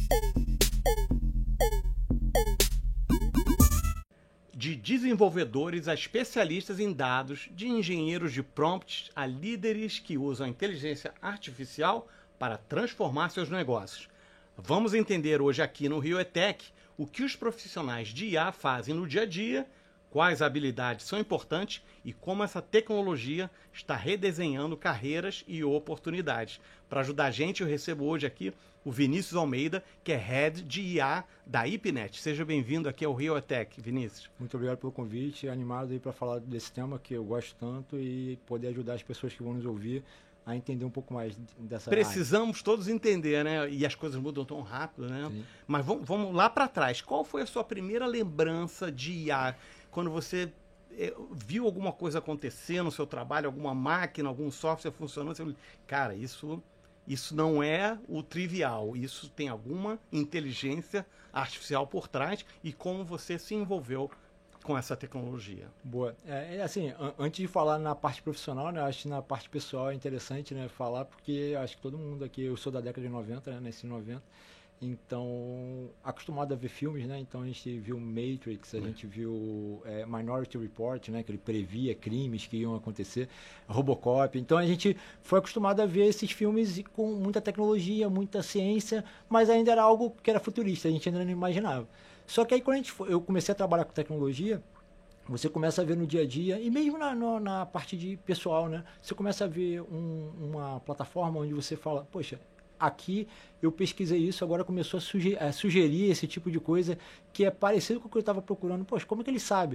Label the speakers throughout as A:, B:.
A: De desenvolvedores a especialistas em dados, de engenheiros de prompts a líderes que usam a inteligência artificial para transformar seus negócios. Vamos entender hoje aqui no Rio ETEC o que os profissionais de IA fazem no dia a dia, quais habilidades são importantes e como essa tecnologia está redesenhando carreiras e oportunidades. Para ajudar a gente, eu recebo hoje aqui o Vinícius Almeida, que é Head de IA da IPNET. Seja bem-vindo aqui ao Rio ETEC, Vinícius.
B: Muito obrigado pelo convite, animado aí para falar desse tema que eu gosto tanto e poder ajudar as pessoas que vão nos ouvir a entender um pouco mais dessa área.
A: Precisamos todos entender, né? E as coisas mudam tão rápido, né?
B: Sim.
A: Mas vamos lá para trás. Qual foi a sua primeira lembrança de IA? Quando você viu alguma coisa acontecer no seu trabalho, alguma máquina, algum software funcionando, você falou, cara, isso não é o trivial, isso tem alguma inteligência artificial por trás e como você se envolveu com essa tecnologia.
B: Boa. Assim, antes de falar na parte profissional, né, acho que na parte pessoal é interessante, né, falar, porque acho que todo mundo aqui, eu sou da década de 90, né, nasci em 90, então, acostumado a ver filmes, né? Então a gente viu Matrix, a gente viu Minority Report, né? Que ele previa crimes que iam acontecer, Robocop. Então a gente foi acostumado a ver esses filmes com muita tecnologia, muita ciência, mas ainda era algo que era futurista, a gente ainda não imaginava. Só que aí quando eu comecei a trabalhar com tecnologia, você começa a ver no dia a dia, e mesmo na parte de pessoal, né? Você começa a ver uma plataforma onde você fala, poxa, aqui eu pesquisei isso, agora começou a sugerir esse tipo de coisa que é parecido com o que eu estava procurando. Poxa, como é que ele sabe?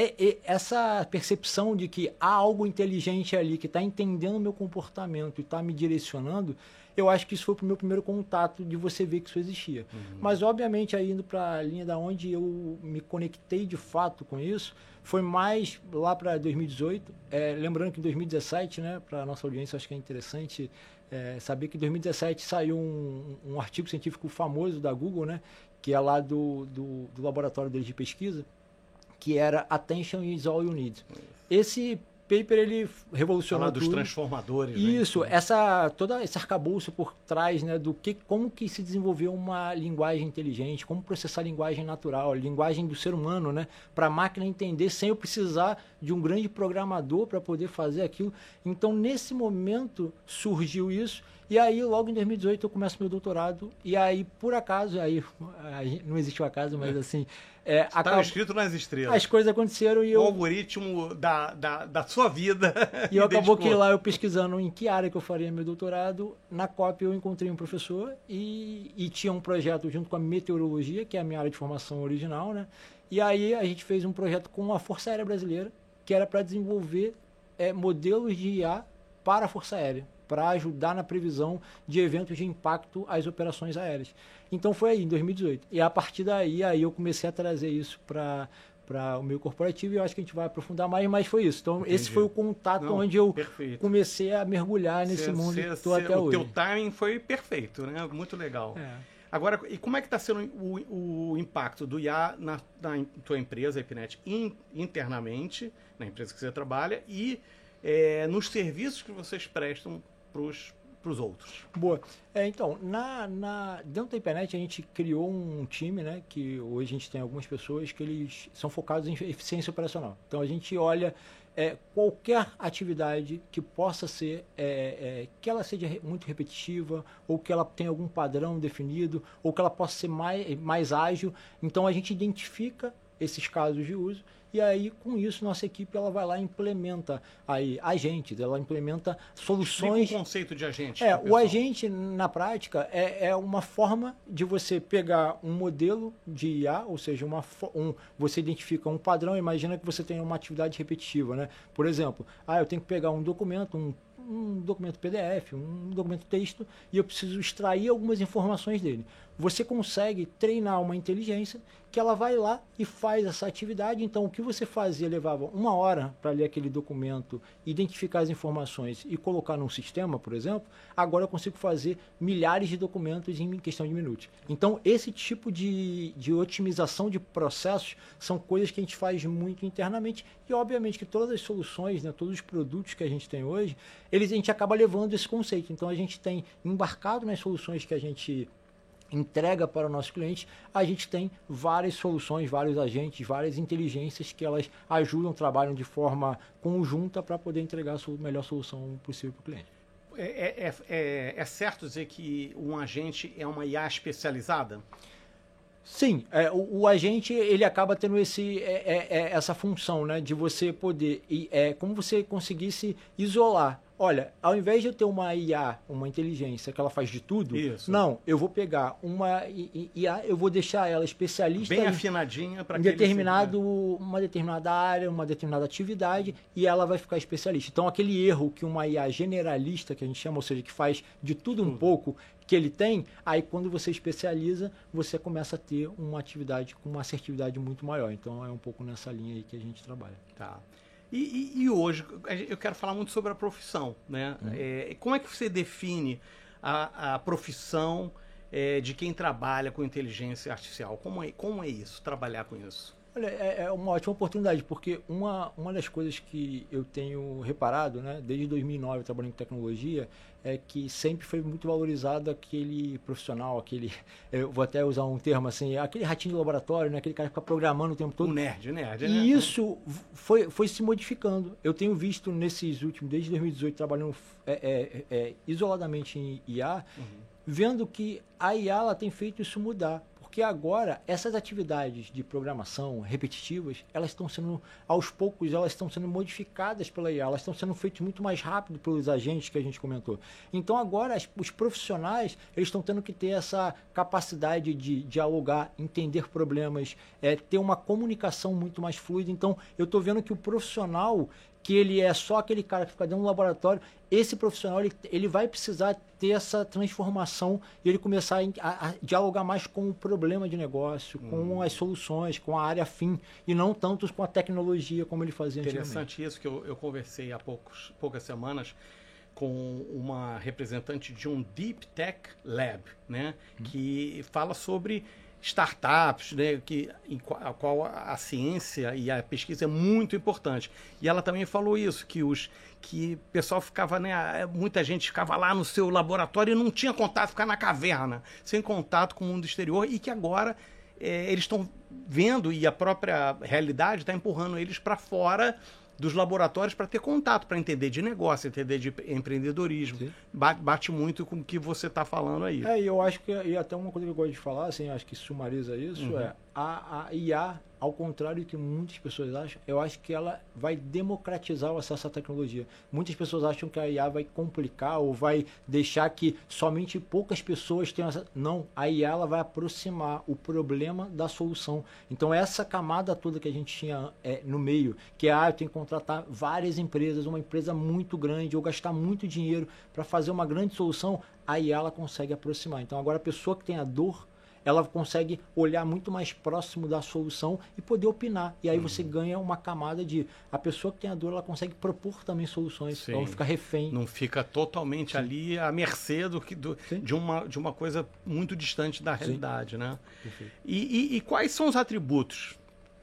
B: Essa percepção de que há algo inteligente ali que está entendendo o meu comportamento e está me direcionando, eu acho que isso foi o meu primeiro contato de você ver que isso existia. Mas, obviamente, aí indo para a linha da onde eu me conectei de fato com isso, foi mais lá para 2018. Lembrando que em 2017, né, para a nossa audiência, acho que é interessante saber que em 2017 saiu um artigo científico famoso da Google, né, que é lá do laboratório deles de pesquisa, que era Attention is all you need. Esse paper, ele revolucionou
A: Falar dos
B: tudo.
A: transformadores.
B: Isso,
A: né?
B: todo esse arcabouço por trás, né, como que se desenvolveu uma linguagem inteligente, como processar a linguagem natural, a linguagem do ser humano, né, para a máquina entender sem eu precisar de um grande programador para poder fazer aquilo. Então, nesse momento, surgiu isso. E aí, logo em 2018, eu começo meu doutorado. E aí, por acaso, aí não existe o acaso, mas assim...
A: Estava escrito nas estrelas.
B: As coisas aconteceram e
A: o algoritmo da sua vida.
B: E eu acabou que lá eu pesquisando em que área que eu faria meu doutorado, na COP eu encontrei um professor e tinha um projeto junto com a meteorologia, que é a minha área de formação original, né? E aí a gente fez um projeto com a Força Aérea Brasileira, que era para desenvolver modelos de IA para a Força Aérea, para ajudar na previsão de eventos de impacto às operações aéreas. Então foi aí, em 2018. E a partir daí, eu comecei a trazer isso para o meio corporativo e eu acho que a gente vai aprofundar mais, mas foi isso. Então,
A: Entendi.
B: Esse foi o contato onde eu comecei a mergulhar nesse mundo que estou até hoje.
A: O teu timing foi perfeito, né? Muito legal. Agora, e como é que está sendo o impacto do IA na tua empresa, a IPNET, internamente, na empresa que você trabalha, e nos serviços que vocês prestam para os outros?
B: Boa. Então, dentro da IPNET a gente criou um time, né, que hoje a gente tem algumas pessoas que eles são focados em eficiência operacional. Então a gente olha qualquer atividade que possa ser, que ela seja muito repetitiva, ou que ela tenha algum padrão definido, ou que ela possa ser mais ágil. Então a gente identifica esses casos de uso. E aí, com isso, nossa equipe ela vai lá e implementa agentes, ela implementa soluções.
A: Explica o conceito de agente.
B: O agente, na prática, é uma forma de você pegar um modelo de IA, ou seja, você identifica um padrão, imagina que você tem uma atividade repetitiva, né? Por exemplo, eu tenho que pegar um documento, um documento PDF, um documento texto, e eu preciso extrair algumas informações dele. Você consegue treinar uma inteligência que ela vai lá e faz essa atividade. Então, o que você fazia levava 1 hora para ler aquele documento, identificar as informações e colocar num sistema, por exemplo, agora eu consigo fazer milhares de documentos em questão de minutos. Então, esse tipo de otimização de processos são coisas que a gente faz muito internamente e, obviamente, que todas as soluções, né, todos os produtos que a gente tem hoje, a gente acaba levando esse conceito. Então, a gente tem embarcado nas soluções que a gente entrega para o nosso cliente, a gente tem várias soluções, vários agentes, várias inteligências que elas ajudam, trabalham de forma conjunta para poder entregar a melhor solução possível para o cliente.
A: É certo dizer que um agente é uma IA especializada?
B: Sim, o agente ele acaba tendo essa função, né, de você poder, como você conseguisse isolar. Olha, ao invés de eu ter uma IA, uma inteligência que ela faz de tudo,
A: Isso.
B: Não, eu vou pegar uma IA, eu vou deixar ela especialista
A: bem afinadinha para
B: uma determinada área, uma determinada atividade, e ela vai ficar especialista. Então, aquele erro que uma IA generalista, que a gente chama, ou seja, que faz de tudo um pouco, que ele tem, aí quando você especializa, você começa a ter uma atividade com uma assertividade muito maior. Então, é um pouco nessa linha aí que a gente trabalha.
A: Tá. E hoje, eu quero falar muito sobre a profissão, né? Como é que você define a profissão de quem trabalha com inteligência artificial? Como é isso, trabalhar com isso?
B: Olha, é uma ótima oportunidade, porque uma das coisas que eu tenho reparado, né, desde 2009 trabalhando com tecnologia, é que sempre foi muito valorizado aquele profissional, eu vou até usar um termo assim, aquele ratinho de laboratório, né, aquele cara que fica programando o tempo todo.
A: O nerd, né?
B: E isso foi se modificando. Eu tenho visto nesses últimos, desde 2018, trabalhando isoladamente em IA, vendo que a IA ela tem feito isso mudar. Porque agora, essas atividades de programação repetitivas, elas estão sendo, aos poucos, elas estão sendo modificadas pela IA, elas estão sendo feitas muito mais rápido pelos agentes que a gente comentou. Então agora, os profissionais, eles estão tendo que ter essa capacidade de dialogar, entender problemas, ter uma comunicação muito mais fluida. Então, eu estou vendo que o profissional, que ele é só aquele cara que fica dentro do laboratório, esse profissional ele vai precisar ter essa transformação e ele começar a dialogar mais com o problema de negócio, com as soluções, com a área fim, e não tanto com a tecnologia como ele fazia antigamente.
A: Interessante isso, que eu conversei há poucas semanas com uma representante de um Deep Tech Lab, né, que fala sobre startups, né, a qual a ciência e a pesquisa é muito importante. E ela também falou isso, que o pessoal ficava, né, muita gente ficava lá no seu laboratório e não tinha contato, ficava na caverna, sem contato com o mundo exterior, e que agora eles estão vendo, e a própria realidade está empurrando eles para fora dos laboratórios para ter contato, para entender de negócio, entender de empreendedorismo. Bate muito com o que você está falando aí.
B: E eu acho que, e até uma coisa que eu gosto de falar, assim, acho que sumariza isso, a IA, ao contrário do que muitas pessoas acham, eu acho que ela vai democratizar o acesso à tecnologia. Muitas pessoas acham que a IA vai complicar ou vai deixar que somente poucas pessoas tenham acesso. Não, a IA ela vai aproximar o problema da solução. Então essa camada toda que a gente tinha no meio, que eu tenho que contratar várias empresas, uma empresa muito grande, ou gastar muito dinheiro para fazer uma grande solução, a IA ela consegue aproximar. Então agora a pessoa que tem a dor, ela consegue olhar muito mais próximo da solução e poder opinar. E aí você ganha uma camada de... A pessoa que tem a dor, ela consegue propor também soluções. Sim. Então não fica refém.
A: Não fica totalmente ali à mercê de uma coisa muito distante da realidade, né? E quais são os atributos?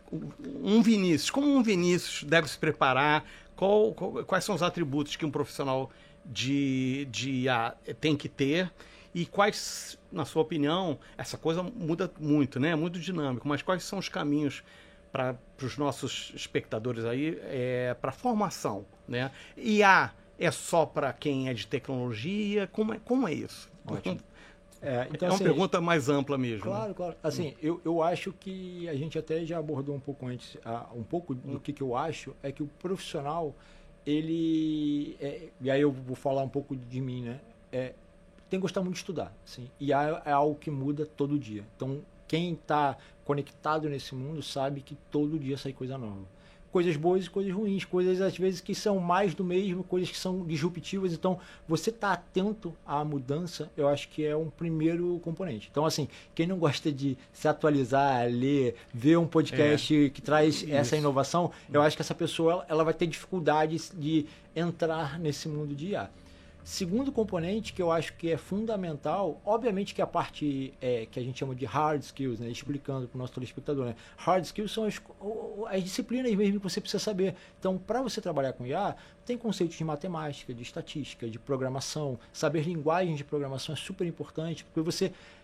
A: Como um Vinícius deve se preparar? Quais são os atributos que um profissional de IA tem que ter? E quais, na sua opinião, essa coisa muda muito, né? É muito dinâmico, mas quais são os caminhos para os nossos espectadores aí para a formação, né? IA é só para quem é de tecnologia? Como é isso?
B: Ótimo.
A: Então, uma pergunta mais ampla mesmo.
B: Claro, claro. Assim, eu acho que a gente até já abordou um pouco antes, um pouco do que eu acho, é que o profissional, ele... e aí eu vou falar um pouco de mim, né? Tem que gostar muito de estudar, assim, e é algo que muda todo dia. Então, quem está conectado nesse mundo sabe que todo dia sai coisa nova. Coisas boas e coisas ruins, coisas às vezes que são mais do mesmo, coisas que são disruptivas. Então, você está atento à mudança, eu acho que é um primeiro componente. Então, assim, quem não gosta de se atualizar, ler, ver um podcast que traz essa inovação, eu acho que essa pessoa ela vai ter dificuldades de entrar nesse mundo de IA. Segundo componente que eu acho que é fundamental, obviamente que a parte que a gente chama de hard skills, né, explicando para o nosso telespectador, né, hard skills são as disciplinas mesmo que você precisa saber. Então, para você trabalhar com IA, tem conceitos de matemática, de estatística, de programação, saber linguagem de programação é super importante, porque você...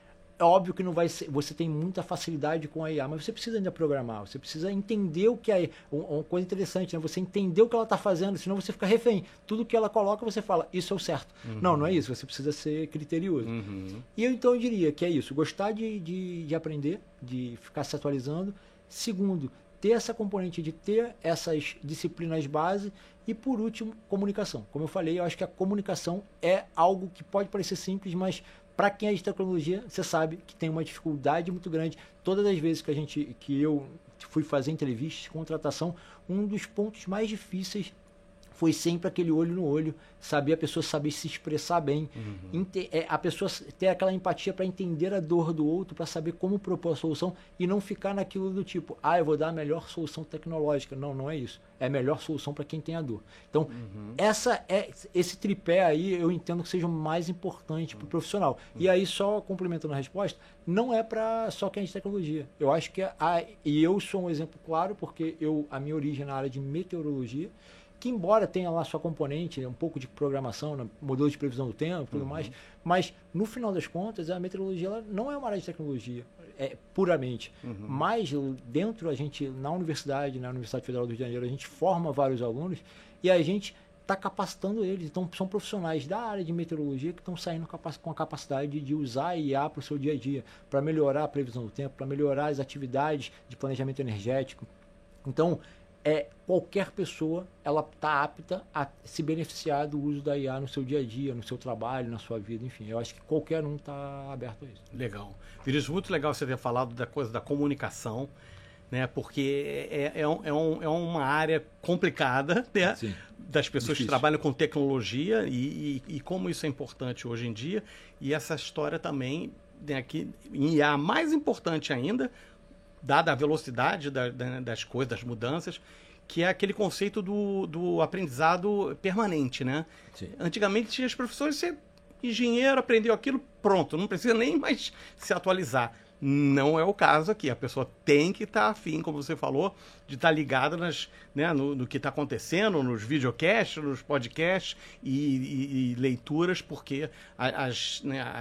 B: É óbvio que não vai ser, você tem muita facilidade com a IA, mas você precisa ainda programar, você precisa entender o que é uma coisa interessante, né? Você entender o que ela está fazendo, senão você fica refém. Tudo que ela coloca, você fala, isso é o certo. Não, não é isso, você precisa ser criterioso. E então eu diria que é isso, gostar de aprender, de ficar se atualizando. Segundo, ter essa componente de ter essas disciplinas base. E por último, comunicação. Como eu falei, eu acho que a comunicação é algo que pode parecer simples, mas para quem é de tecnologia, você sabe que tem uma dificuldade muito grande. Todas as vezes que eu fui fazer entrevistas, contratação, um dos pontos mais difíceis foi sempre aquele olho no olho, a pessoa saber se expressar bem, a pessoa ter aquela empatia para entender a dor do outro, para saber como propor a solução e não ficar naquilo do tipo, eu vou dar a melhor solução tecnológica. Não, não é isso. É a melhor solução para quem tem a dor. Então, esse tripé aí eu entendo que seja o mais importante para o profissional. E aí, só complementando a resposta, não é para só quem é de tecnologia. Eu acho que e eu sou um exemplo claro, porque a minha origem é na área de meteorologia, que embora tenha lá sua componente, um pouco de programação, né, modelo de previsão do tempo e tudo mais, mas no final das contas a meteorologia ela não é uma área de tecnologia, puramente. Mas dentro na Universidade Federal do Rio de Janeiro, a gente forma vários alunos e a gente está capacitando eles. Então são profissionais da área de meteorologia que estão saindo com a capacidade de usar a IA para o seu dia a dia, para melhorar a previsão do tempo, para melhorar as atividades de planejamento energético. Então, qualquer pessoa ela está apta a se beneficiar do uso da IA no seu dia a dia, no seu trabalho, na sua vida, enfim. Eu acho que qualquer um está aberto a isso.
A: Legal. Vinícius, muito legal você ter falado da coisa da comunicação, né? Porque é uma área complicada, né? Sim. Das pessoas que trabalham com tecnologia e como isso é importante hoje em dia. E essa história também, né, que em IA mais importante ainda, dada a velocidade das coisas, das mudanças, que é aquele conceito do aprendizado permanente, né? Sim. Antigamente, as professores, você engenheiro, aprendeu aquilo, pronto, não precisa nem mais se atualizar. Não é o caso aqui. A pessoa tem que estar afim, como você falou, de estar ligada no que está acontecendo, nos videocasts, nos podcasts e leituras, porque as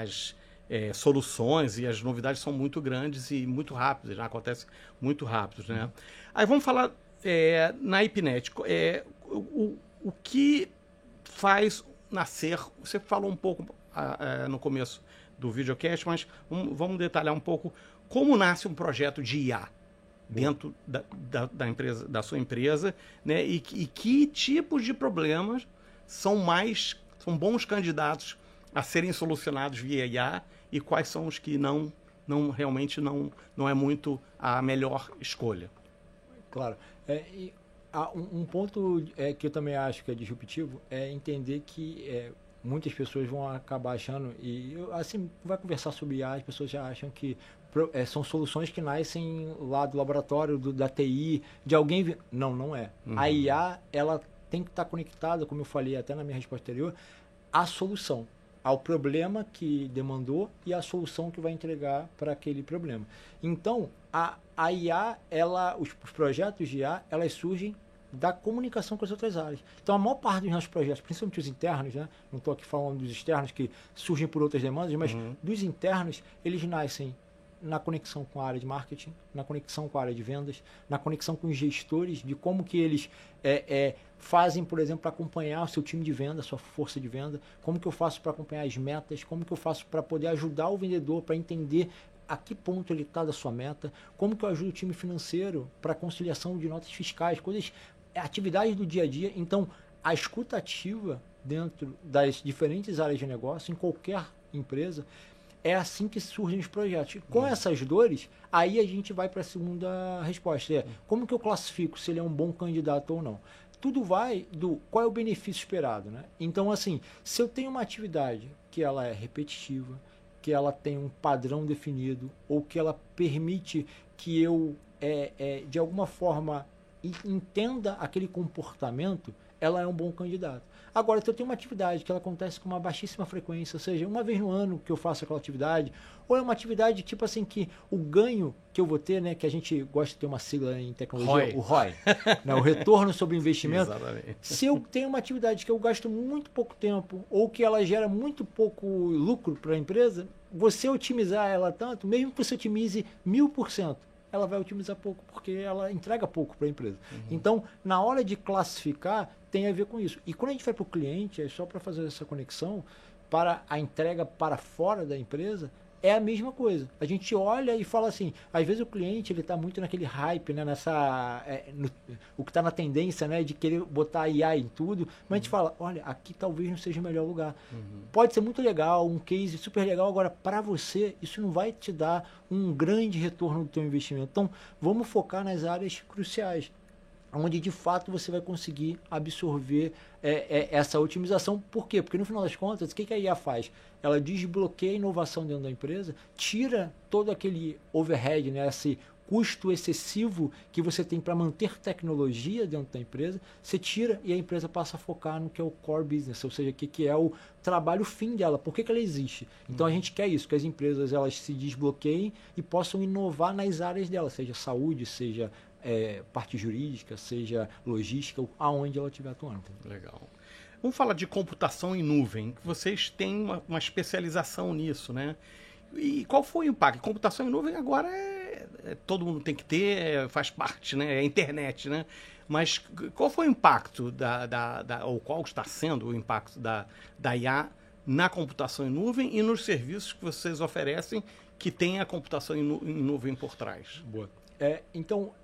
A: soluções e as novidades são muito grandes e muito rápidas, né? Acontece muito rápido, né? Aí vamos falar na IPNET. O que faz nascer... Você falou um pouco no começo do videocast, mas vamos detalhar um pouco como nasce um projeto de IA dentro da empresa, da sua empresa, né? E que tipos de problemas são bons candidatos a serem solucionados via IA e quais são os que realmente não é muito a melhor escolha.
B: Claro. Um ponto que eu também acho que é disruptivo é entender que muitas pessoas vão acabar achando, e assim, vai conversar sobre IA, as pessoas já acham que são soluções que nascem lá do laboratório, da TI, de alguém... Não é. A IA, ela tem que estar conectada, como eu falei até na minha resposta anterior, à solução, ao problema que demandou e à solução que vai entregar para aquele problema. Então, a IA, os projetos de IA, elas surgem da comunicação com as outras áreas. Então, a maior parte dos nossos projetos, principalmente os internos, né? Não estou aqui falando dos externos que surgem por outras demandas, mas dos internos, eles nascem na conexão com a área de marketing, na conexão com a área de vendas, na conexão com os gestores, de como que eles fazem, por exemplo, para acompanhar o seu time de venda, a sua força de venda, como que eu faço para acompanhar as metas, como que eu faço para poder ajudar o vendedor para entender a que ponto ele está da sua meta, como que eu ajudo o time financeiro para conciliação de notas fiscais, atividades do dia a dia. Então, a escuta ativa dentro das diferentes áreas de negócio, em qualquer empresa, é assim que surgem os projetos. Com essas dores, aí a gente vai para a segunda resposta. Como que eu classifico se ele é um bom candidato ou não? Tudo vai do qual é o benefício esperado, né? Então, assim, se eu tenho uma atividade que ela é repetitiva, que ela tem um padrão definido, ou que ela permite que eu, de alguma forma, entenda aquele comportamento, ela é um bom candidato. Agora, se eu tenho uma atividade que ela acontece com uma baixíssima frequência, ou seja, uma vez no ano que eu faço aquela atividade, ou é uma atividade tipo assim que o ganho que eu vou ter, né, que a gente gosta de ter uma sigla em tecnologia, o ROI, né, o retorno sobre investimento.
A: Exatamente.
B: Se eu tenho uma atividade que eu gasto muito pouco tempo ou que ela gera muito pouco lucro para a empresa, você otimizar ela tanto, mesmo que você otimize 1000%, ela vai otimizar pouco, porque ela entrega pouco para a empresa. Então, na hora de classificar, tem a ver com isso. E quando a gente vai para o cliente, é só para fazer essa conexão, para a entrega para fora da empresa, é a mesma coisa. A gente olha e fala assim, às vezes o cliente ele está muito naquele hype, né, o que está na tendência, né, de querer botar IA em tudo, mas a gente fala, olha, aqui talvez não seja o melhor lugar. Pode ser muito legal, um case super legal, agora para você isso não vai te dar um grande retorno do teu investimento. Então vamos focar nas áreas cruciais, onde de fato você vai conseguir absorver essa otimização. Por quê? Porque no final das contas, o que a IA faz? Ela desbloqueia a inovação dentro da empresa, tira todo aquele overhead, né, esse custo excessivo que você tem para manter tecnologia dentro da empresa, você tira e a empresa passa a focar no que é o core business, ou seja, o que é o trabalho fim dela, por que ela existe. Então a gente quer isso, que as empresas elas se desbloqueiem e possam inovar nas áreas dela, seja saúde, seja parte jurídica, seja logística, aonde ela estiver atuando.
A: Legal. Vamos falar de computação em nuvem. Vocês têm uma especialização nisso, né? E qual foi o impacto? Computação em nuvem agora todo mundo tem que ter, faz parte, né? É a internet, né? Mas qual foi o impacto ou qual está sendo o impacto da IA na computação em nuvem e nos serviços que vocês oferecem que tem a computação em nuvem por trás?
B: Boa. Então,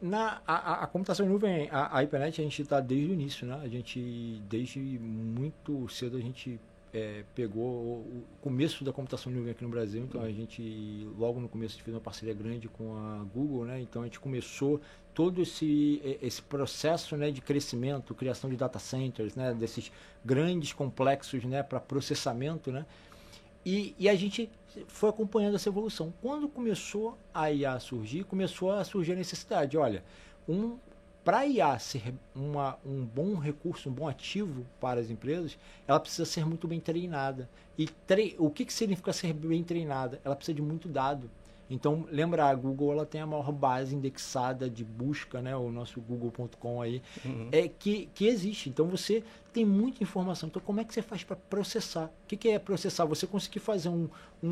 B: a computação em nuvem, a HyperNet, a gente está desde o início, né? Desde muito cedo, a gente pegou o começo da computação em nuvem aqui no Brasil. Então, a gente, logo no começo, fez uma parceria grande com a Google, né? Então, a gente começou todo esse processo, né, de crescimento, criação de data centers, né? Desses grandes complexos, né, para processamento, né? E a gente foi acompanhando essa evolução. Quando começou a IA surgir, começou a surgir a necessidade. Olha, para a IA ser um bom recurso, um bom ativo para as empresas, ela precisa ser muito bem treinada. E o que significa ser bem treinada? Ela precisa de muito dado. Então, lembra, a Google ela tem a maior base indexada de busca, né, o nosso google.com aí, que existe. Então, você tem muita informação. Então, como é que você faz para processar? O que é processar? Você conseguir fazer um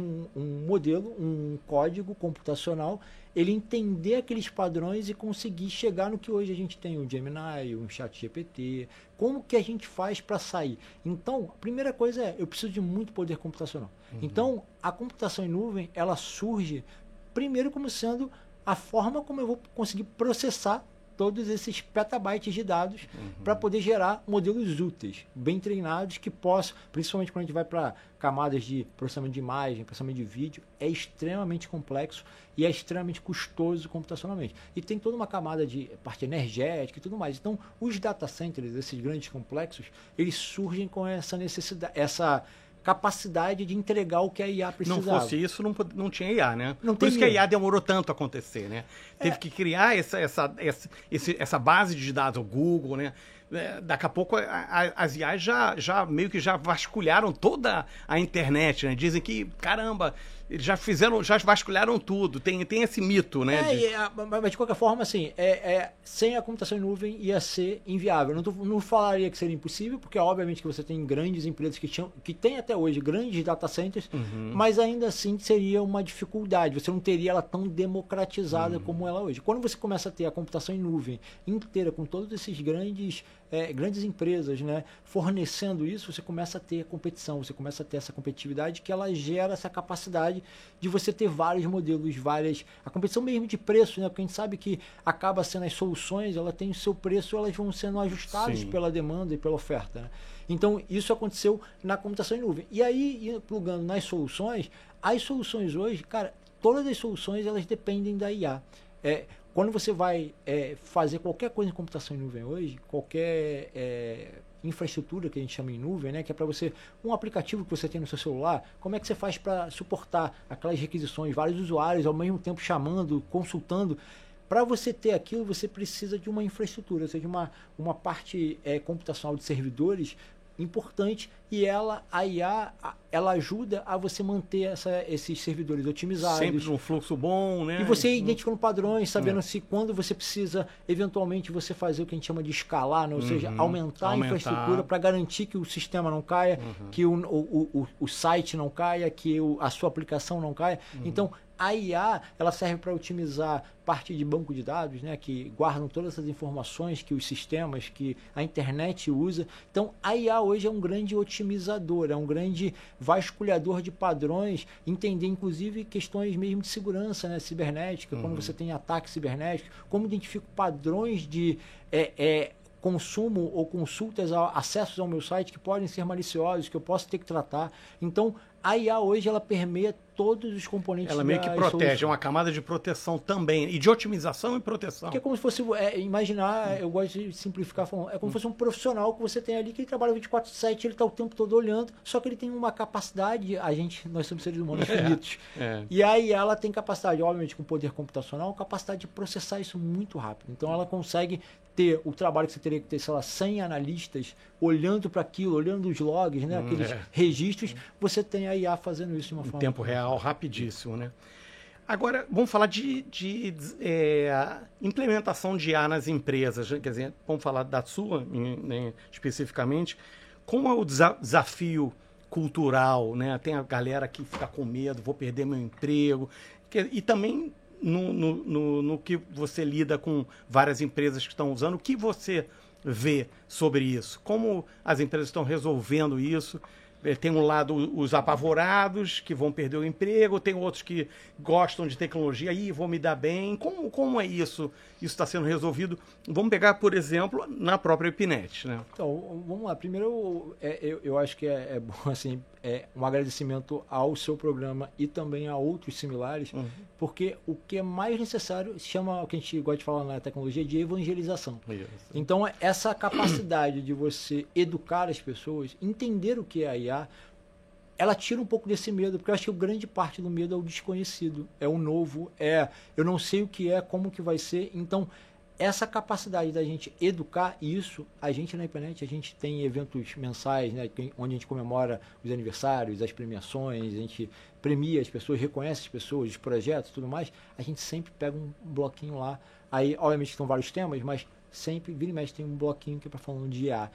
B: modelo, um código computacional, ele entender aqueles padrões e conseguir chegar no que hoje a gente tem, o Gemini, o ChatGPT. Como que a gente faz para sair? Então, a primeira coisa eu preciso de muito poder computacional. Então, a computação em nuvem, ela surge primeiro como sendo a forma como eu vou conseguir processar todos esses petabytes de dados para poder gerar modelos úteis, bem treinados, que possam, principalmente quando a gente vai para camadas de processamento de imagem, processamento de vídeo, é extremamente complexo e é extremamente custoso computacionalmente. E tem toda uma camada de parte energética e tudo mais. Então, os data centers, esses grandes complexos, eles surgem com essa necessidade, essa capacidade de entregar o que a IA precisava.
A: Não fosse isso, não tinha IA, né?
B: Não
A: Por isso
B: teria.
A: que a IA demorou tanto a acontecer, né? Teve que criar essa base de dados, o Google, né? Daqui a pouco as IAs já meio que já vasculharam toda a internet, né? Dizem que, caramba, eles já vasculharam tudo. Tem esse mito, né?
B: Mas de qualquer forma, assim, sem a computação em nuvem ia ser inviável. Não falaria que seria impossível, porque obviamente que você tem grandes empresas que têm até hoje grandes data centers, mas ainda assim seria uma dificuldade. Você não teria ela tão democratizada como ela hoje. Quando você começa a ter a computação em nuvem inteira, com todos esses grandes empresas, né, fornecendo isso, você começa a ter competição, você começa a ter essa competitividade que ela gera essa capacidade de você ter vários modelos, a competição mesmo de preço, né, porque a gente sabe que acaba sendo as soluções, ela tem o seu preço, elas vão sendo ajustadas pela demanda e pela oferta, né? Então, isso aconteceu na computação em nuvem. E aí, plugando nas soluções, as soluções hoje, cara, todas as soluções, elas dependem da IA. Quando você vai fazer qualquer coisa em computação em nuvem hoje, qualquer infraestrutura que a gente chama em nuvem, né, que é para você, um aplicativo que você tem no seu celular, como é que você faz para suportar aquelas requisições, vários usuários ao mesmo tempo chamando, consultando? Para você ter aquilo, você precisa de uma infraestrutura, ou seja, uma parte computacional de servidores importante, e a IA, ela ajuda a você manter esses servidores otimizados.
A: Sempre num fluxo bom, né?
B: E você identificando padrões, sabendo se quando você precisa, eventualmente, você fazer o que a gente chama de escalar, né? Ou seja, aumentar a infraestrutura para garantir que o sistema não caia, que o site não caia, que a sua aplicação não caia. Então, a IA, ela serve para otimizar parte de banco de dados, né, que guardam todas essas informações que os sistemas, que a internet usa. Então, a IA hoje é um grande otimizador, é um grande vasculhador de padrões, entender inclusive questões mesmo de segurança, né, cibernética, quando você tem ataque cibernético, como identifico padrões de consumo ou consultas, acessos ao meu site que podem ser maliciosos, que eu posso ter que tratar. Então, a IA hoje, ela permeia todos os componentes.
A: Ela meio que protege, é uma camada de proteção também, e de otimização e proteção.
B: Que é como se fosse, imaginar, eu gosto de simplificar falando, é como se fosse um profissional que você tem ali, que ele trabalha 24/7, ele está o tempo todo olhando, só que ele tem uma capacidade, nós somos seres humanos finitos, e aí ela tem capacidade, obviamente com poder computacional, capacidade de processar isso muito rápido. Então ela consegue ter o trabalho que você teria que ter, sei lá, 100 analistas olhando para aquilo, olhando os logs, né, aqueles registros, você tem a IA fazendo isso de uma forma...
A: Em tempo real, rapidíssimo, né? Agora, vamos falar de implementação de IA nas empresas, quer dizer, vamos falar da sua, né, especificamente. Como é o desafio cultural, né? Tem a galera que fica com medo, vou perder meu emprego, e também... No que você lida com várias empresas que estão usando, o que você vê sobre isso? Como as empresas estão resolvendo isso? Tem um lado os apavorados, que vão perder o emprego, tem outros que gostam de tecnologia, aí vou me dar bem. Como é isso? Isso está sendo resolvido? Vamos pegar, por exemplo, na própria Epinet, né?
B: Então, vamos lá. Primeiro, eu acho que é bom, assim, um agradecimento ao seu programa e também a outros similares, porque o que é mais necessário se chama, o que a gente gosta de falar na tecnologia, de evangelização. Isso. Então, essa capacidade de você educar as pessoas, entender o que é a IA, ela tira um pouco desse medo, porque eu acho que grande parte do medo é o desconhecido, é o novo, eu não sei o que é, como que vai ser. Então, essa capacidade da gente educar isso, a gente na Epinet, a gente tem eventos mensais, né, onde a gente comemora os aniversários, as premiações, a gente premia as pessoas, reconhece as pessoas, os projetos e tudo mais, a gente sempre pega um bloquinho lá, aí obviamente estão vários temas, mas sempre, vira e mexe, tem um bloquinho que é para falando de IA,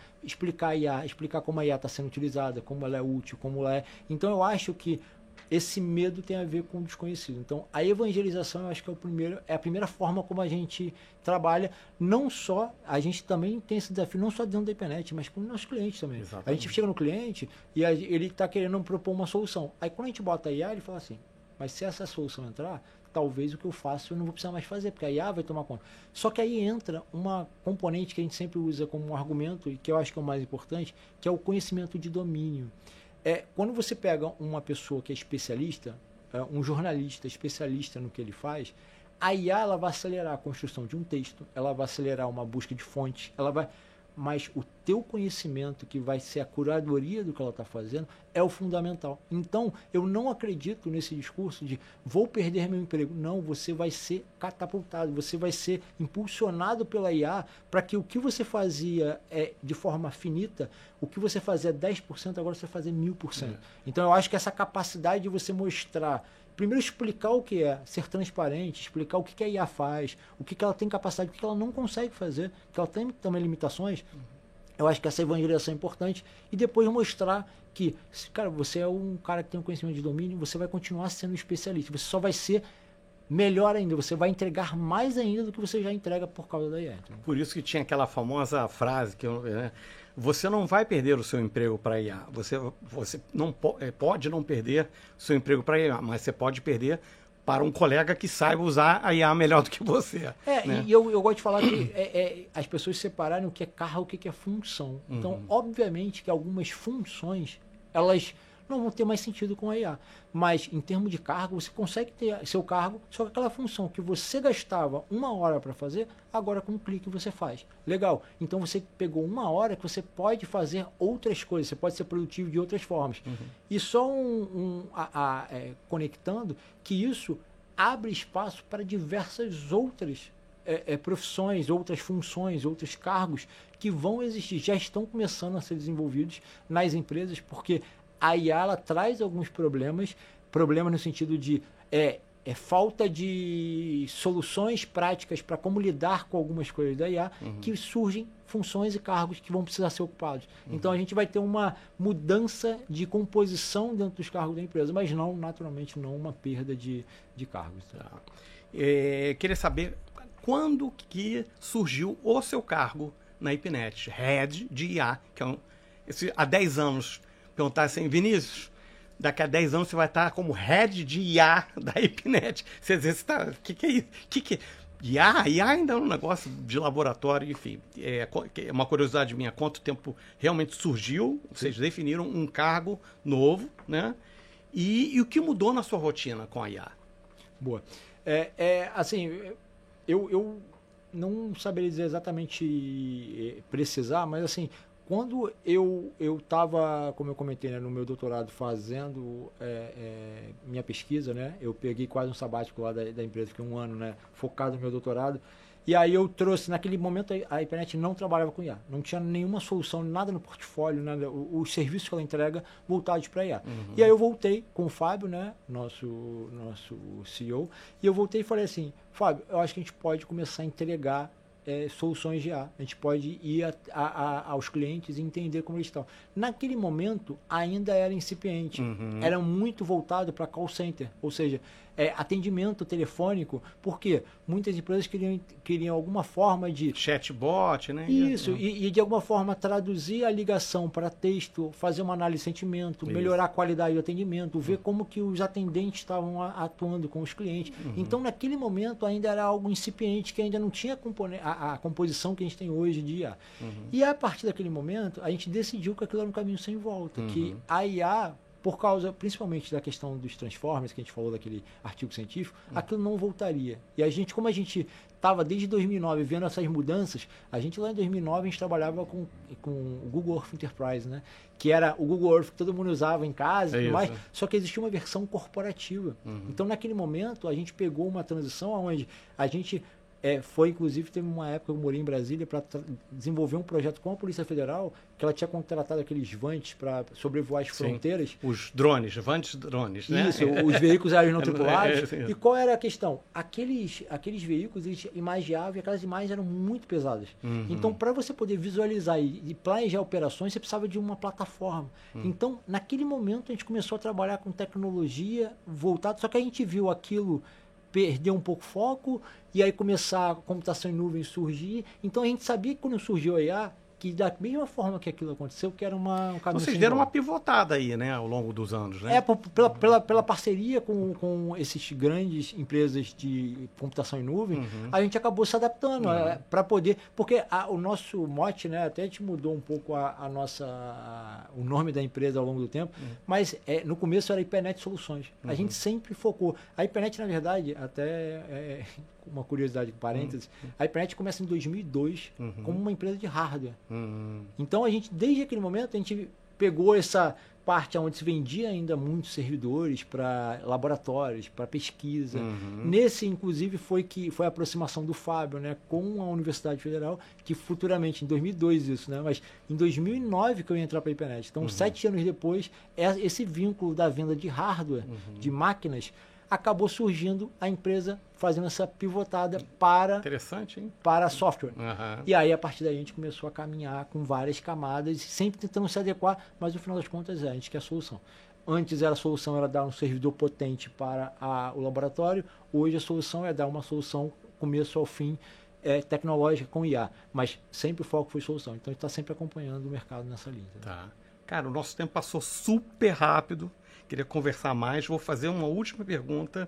B: explicar como a IA está sendo utilizada, como ela é útil, como ela é. Então eu acho que esse medo tem a ver com o desconhecido. Então a evangelização, eu acho que é a primeira forma como a gente trabalha, não só, a gente também tem esse desafio, não só dentro da Epinet, mas com os nossos clientes também. Exatamente. A gente chega no cliente e ele está querendo propor uma solução. Aí quando a gente bota a IA, ele fala assim, mas se essa solução entrar, talvez o que eu faço eu não vou precisar mais fazer, porque a IA vai tomar conta. Só que aí entra uma componente que a gente sempre usa como um argumento, e que eu acho que é o mais importante, que é o conhecimento de domínio. Quando você pega uma pessoa que é especialista, um jornalista especialista no que ele faz, a IA ela vai acelerar a construção de um texto, ela vai acelerar uma busca de fontes, mas o teu conhecimento, que vai ser a curadoria do que ela está fazendo, é o fundamental. Então, eu não acredito nesse discurso de vou perder meu emprego. Não, você vai ser catapultado, você vai ser impulsionado pela IA para que o que você fazia de forma finita, o que você fazia 10%, agora você vai fazer 1000%. Então, eu acho que essa capacidade de você mostrar, primeiro explicar o que é, ser transparente, explicar o que a IA faz, o que ela tem capacidade, o que ela não consegue fazer, que ela tem também limitações. Eu acho que essa evangelização é importante. E depois mostrar que, cara, você é um cara que tem um conhecimento de domínio, você vai continuar sendo especialista. Você só vai ser melhor ainda, você vai entregar mais ainda do que você já entrega por causa da IA.
A: Por isso que tinha aquela famosa frase que você não vai perder o seu emprego para a IA. Você não pode não perder o seu emprego para a IA, mas você pode perder para um colega que saiba usar a IA melhor do que você. Né?
B: E eu gosto de falar que as pessoas separarem o que é carro e o que é função. Então, obviamente que algumas funções, elas não vão ter mais sentido com a IA. Mas, em termos de cargo, você consegue ter seu cargo, só que aquela função que você gastava 1 hora para fazer, agora com um clique você faz. Legal. Então, você pegou 1 hora que você pode fazer outras coisas, você pode ser produtivo de outras formas. E só conectando que isso abre espaço para diversas outras profissões, outras funções, outros cargos que vão existir, já estão começando a ser desenvolvidos nas empresas, porque a IA ela traz alguns problemas no sentido de falta de soluções práticas para como lidar com algumas coisas da IA, que surgem funções e cargos que vão precisar ser ocupados. Então a gente vai ter uma mudança de composição dentro dos cargos da empresa, mas não, naturalmente, não uma perda de cargos.
A: Tá. Queria saber quando que surgiu o seu cargo na IPNET, Head de IA, que há 10 anos, perguntar assim, Vinícius, daqui a 10 anos você vai estar como Head de IA da IPNET. Você está, o que é isso? IA ainda é um negócio de laboratório, enfim. É uma curiosidade minha, quanto tempo realmente surgiu, vocês definiram um cargo novo, né? E o que mudou na sua rotina com a IA?
B: Boa. Assim, eu não saberia dizer exatamente precisar, mas assim, quando eu estava, como eu comentei, né, no meu doutorado fazendo minha pesquisa, né, eu peguei quase um sabático lá da empresa, fiquei 1 ano, né, focado no meu doutorado, e aí eu trouxe, naquele momento a IPNET não trabalhava com IA, não tinha nenhuma solução, nada no portfólio, nada, os serviços que ela entrega voltados para IA. E aí eu voltei com o Fábio, né, nosso CEO, e eu voltei e falei assim, Fábio, eu acho que a gente pode começar a entregar soluções de IA. A gente pode ir aos clientes e entender como eles estão. Naquele momento, ainda era incipiente. Era muito voltado para call center, ou seja, atendimento telefônico, porque muitas empresas queriam alguma forma de...
A: Chatbot, né?
B: Isso, e de alguma forma traduzir a ligação para texto, fazer uma análise de sentimento, melhorar a qualidade do atendimento, ver como que os atendentes estavam atuando com os clientes. Então, naquele momento, ainda era algo incipiente, que ainda não tinha a composição que a gente tem hoje de IA. E a partir daquele momento, a gente decidiu que aquilo era um caminho sem volta, que a IA, por causa principalmente da questão dos Transformers, que a gente falou daquele artigo científico, aquilo não voltaria. E a gente, como a gente estava desde 2009 vendo essas mudanças, a gente lá em 2009 a gente trabalhava com o Google Earth Enterprise, né? Que era o Google Earth que todo mundo usava em casa e tudo mais, só que existia uma versão corporativa. Então, naquele momento, a gente pegou uma transição onde a gente... inclusive, teve uma época que eu morei em Brasília para desenvolver um projeto com a Polícia Federal, que ela tinha contratado aqueles vantes para sobrevoar as fronteiras.
A: Os drones, vantes drones, né?
B: Isso, os veículos aéreos não tripulados. E qual era a questão? Aqueles veículos, eles imagiavam, e aquelas imagens eram muito pesadas. Então, para você poder visualizar e planejar operações, você precisava de uma plataforma. Então, naquele momento, a gente começou a trabalhar com tecnologia voltada, só que a gente viu aquilo perder um pouco o foco, e aí começar a computação em nuvem surgir. Então a gente sabia que quando surgiu a IA, que da mesma forma que aquilo aconteceu, que era um caminho.
A: Vocês deram uma pivotada aí, né, ao longo dos anos, né?
B: Pela parceria com esses grandes empresas de computação em nuvem, a gente acabou se adaptando para poder... Porque o nosso mote, né, até a gente mudou um pouco o nome da empresa ao longo do tempo, mas no começo era IPNET Soluções. A gente sempre focou. A IPNET, na verdade, até... uma curiosidade, parênteses, a IPNET começa em 2002 como uma empresa de hardware. Então, desde aquele momento, a gente pegou essa parte onde se vendia ainda muitos servidores para laboratórios, para pesquisa. Nesse, inclusive, foi a aproximação do Fábio, né, com a Universidade Federal, que futuramente, em 2002 isso, né, mas em 2009 que eu ia entrar para a IPNET. Então, 7 anos depois, esse vínculo da venda de hardware, de máquinas, acabou surgindo a empresa fazendo essa pivotada para software. E aí, a partir daí, a gente começou a caminhar com várias camadas, sempre tentando se adequar, mas no final das contas, a gente quer a solução. Antes a solução era dar um servidor potente para o laboratório, hoje a solução é dar uma solução começo ao fim tecnológica com IA, mas sempre o foco foi solução. Então, a gente está sempre acompanhando o mercado nessa linha.
A: Tá. Cara, o nosso tempo passou super rápido. Queria conversar mais. Vou fazer uma última pergunta.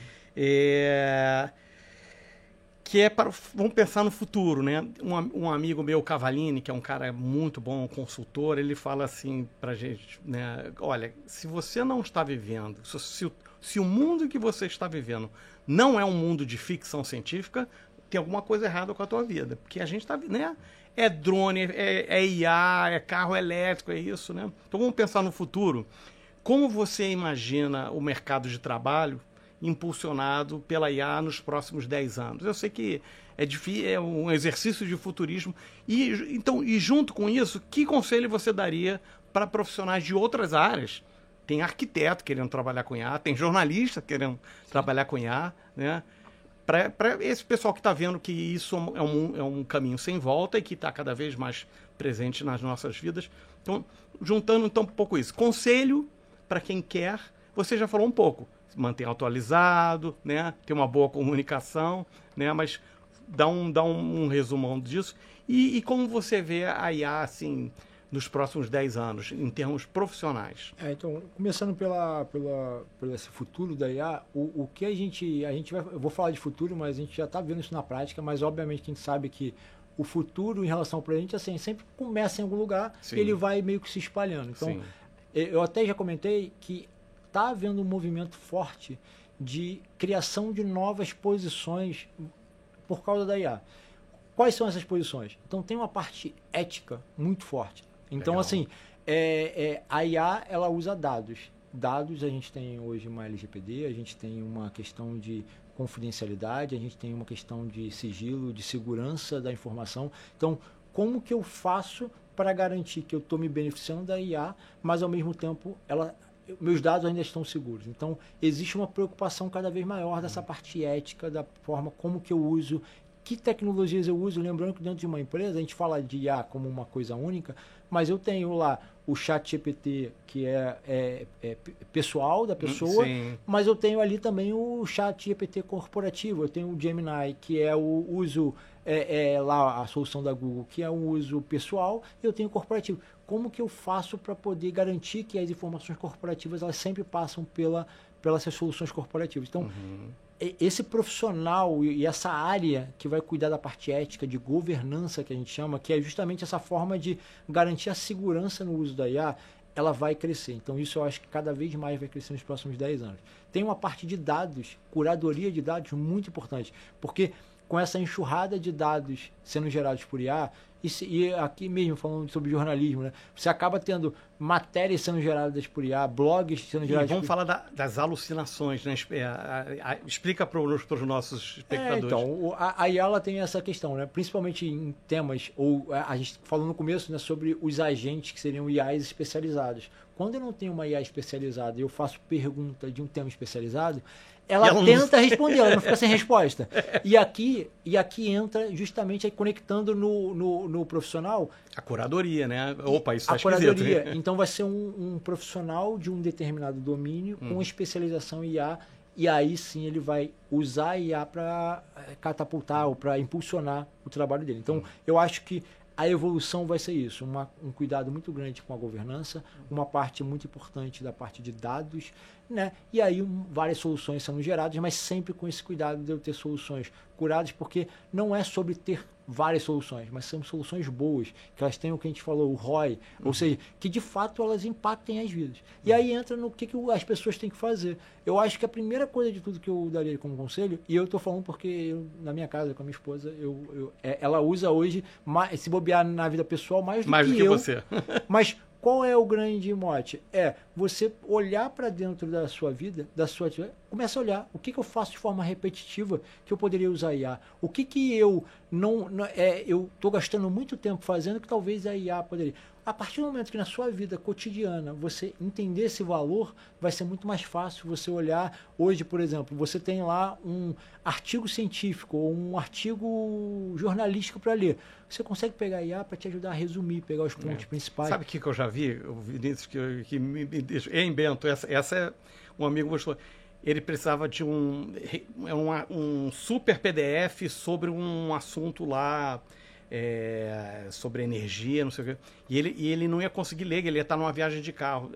A: Que é para... Vamos pensar no futuro, né? Um amigo meu, Cavalini, que é um cara muito bom, um consultor, ele fala assim pra gente, né? Olha, se você não está vivendo, se o mundo que você está vivendo não é um mundo de ficção científica, tem alguma coisa errada com a tua vida. Porque a gente está, né? É drone, é IA, é carro elétrico, é isso, né? Então vamos pensar no futuro. Como você imagina o mercado de trabalho impulsionado pela IA nos próximos 10 anos? Eu sei que é difícil, é um exercício de futurismo. E junto com isso, que conselho você daria para profissionais de outras áreas? Tem arquiteto querendo trabalhar com IA, tem jornalista querendo trabalhar com IA, né? Para esse pessoal que está vendo que isso é um caminho sem volta e que está cada vez mais presente nas nossas vidas. Então, juntando um pouco isso. Conselho para quem quer, você já falou um pouco, manter atualizado, né? Ter uma boa comunicação, né? Mas dá um resumão disso. E como você vê a IA assim, nos próximos 10 anos, em termos profissionais?
B: Então, começando pelo esse futuro da IA, o que a gente vai, eu vou falar de futuro, mas a gente já está vendo isso na prática, mas obviamente a gente sabe que o futuro em relação ao presente, assim, sempre começa em algum lugar e ele vai meio que se espalhando. Então, sim, eu até já comentei que está havendo um movimento forte de criação de novas posições por causa da IA. Quais são essas posições? Então, tem uma parte ética muito forte. Então, legal, assim, a IA, ela usa dados. Dados, a gente tem hoje uma LGPD, a gente tem uma questão de confidencialidade, a gente tem uma questão de sigilo, de segurança da informação. Então, como que eu faço para garantir que eu estou me beneficiando da IA, mas ao mesmo tempo meus dados ainda estão seguros? Então, existe uma preocupação cada vez maior dessa parte ética, da forma como que eu uso, que tecnologias eu uso. Lembrando que dentro de uma empresa a gente fala de IA como uma coisa única, mas eu tenho lá o ChatGPT, que é pessoal da pessoa, sim, mas eu tenho ali também o ChatGPT corporativo. Eu tenho o Gemini, que é o uso, lá a solução da Google, que é um uso pessoal, e eu tenho o corporativo. Como que eu faço para poder garantir que as informações corporativas elas sempre passam pelas soluções corporativas? Então, esse profissional e essa área que vai cuidar da parte ética, de governança, que a gente chama, que é justamente essa forma de garantir a segurança no uso da IA, ela vai crescer. Então, isso eu acho que cada vez mais vai crescer nos próximos 10 anos. Tem uma parte de dados, curadoria de dados, muito importante, porque com essa enxurrada de dados sendo gerados por IA, e aqui mesmo falando sobre jornalismo, né? Você acaba tendo matérias sendo geradas por IA, blogs sendo gerados por IA.
A: Vamos falar das alucinações, né? Explica para os nossos espectadores.
B: Então, a IA ela tem essa questão, né? Principalmente em temas, ou a gente falou no começo, né, sobre os agentes que seriam IAs especializados. Quando eu não tenho uma IA especializada e eu faço pergunta de um tema especializado, ela tenta responder, ela não fica sem resposta. E aqui entra justamente aí conectando no profissional.
A: A curadoria, né? Opa, isso está
B: esquisito. A curadoria. Então vai ser um profissional de um determinado domínio com especialização em IA, e aí sim ele vai usar a IA para catapultar ou para impulsionar o trabalho dele. Então eu acho que a evolução vai ser isso, um cuidado muito grande com a governança, uma parte muito importante da parte de dados, né? E aí várias soluções sendo geradas, mas sempre com esse cuidado de eu ter soluções curadas, porque não é sobre ter várias soluções, mas são soluções boas, que elas tenham o que a gente falou, o ROI, ou seja, que de fato elas impactem as vidas. E aí entra no que as pessoas têm que fazer. Eu acho que a primeira coisa de tudo que eu daria como conselho, e eu estou falando porque na minha casa, com a minha esposa, ela usa hoje, se bobear na vida pessoal, mais do que eu.
A: Você.
B: Mas qual é o grande mote? É você olhar para dentro da sua vida, da sua atividade, começa a olhar o que eu faço de forma repetitiva que eu poderia usar IA. O que eu eu estou gastando muito tempo fazendo que talvez a IA poderia. A partir do momento que na sua vida cotidiana você entender esse valor, vai ser muito mais fácil você olhar. Hoje, por exemplo, você tem lá um artigo científico ou um artigo jornalístico para ler. Você consegue pegar a IA para te ajudar a resumir, pegar os pontos principais.
A: Sabe o que eu já vi, Vinícius, que me deixa... Em Bento, essa é um amigo mostrou. Ele precisava de um super PDF sobre um assunto lá, sobre energia, não sei o quê. E ele não ia conseguir ler, ele ia estar numa viagem de carro.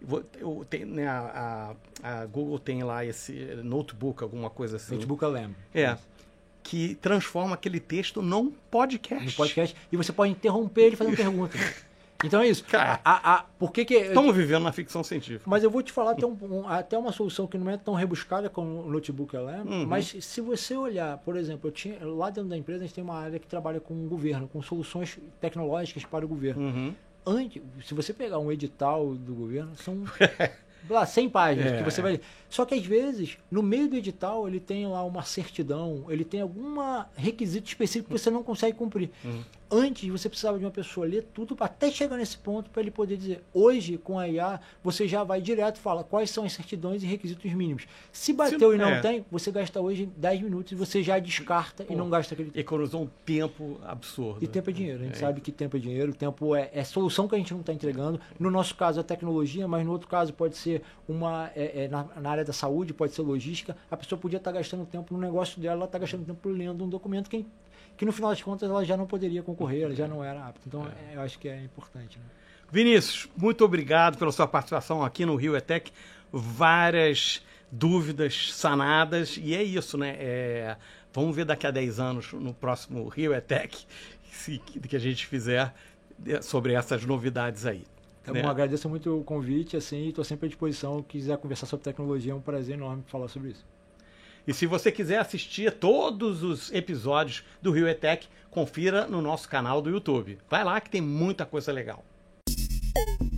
A: A Google tem lá esse notebook, alguma coisa assim.
B: Notebook LM.
A: Que transforma aquele texto num podcast.
B: No podcast. E você pode interromper ele fazendo pergunta. Então é isso. Por que
A: estamos vivendo na ficção científica.
B: Mas eu vou te falar até uma solução que não é tão rebuscada como o Notebook LM, mas se você olhar, por exemplo, lá dentro da empresa a gente tem uma área que trabalha com o governo, com soluções tecnológicas para o governo. Se você pegar um edital do governo, lá, 100 páginas, que você vai... Só que às vezes, no meio do edital, ele tem lá uma certidão, ele tem algum requisito específico que você não consegue cumprir. Antes, você precisava de uma pessoa ler tudo até chegar nesse ponto para ele poder dizer. Hoje, com a IA, você já vai direto e fala quais são as certidões e requisitos mínimos. Se bateu e não tem, você gasta hoje 10 minutos e você já descarta e não gasta aquele tempo.
A: Economizou um tempo absurdo.
B: E tempo é dinheiro. A gente sabe que tempo é dinheiro. Tempo é solução que a gente não está entregando. No nosso caso, a tecnologia, mas no outro caso pode ser na área da saúde, pode ser logística. A pessoa podia estar gastando tempo no negócio dela, ela está gastando tempo lendo um documento que no final das contas ela já não poderia concorrer, ela já não era apta. Então, eu acho que é importante. Né?
A: Vinícius, muito obrigado pela sua participação aqui no Rio ETEC. Várias dúvidas sanadas. E é isso, né? Vamos ver daqui a 10 anos, no próximo Rio ETEC, que a gente fizer sobre essas novidades aí.
B: Tá bom, agradeço muito o convite, assim, estou sempre à disposição. Se quiser conversar sobre tecnologia, é um prazer enorme falar sobre isso.
A: E se você quiser assistir todos os episódios do Rio ETEC, confira no nosso canal do YouTube. Vai lá que tem muita coisa legal.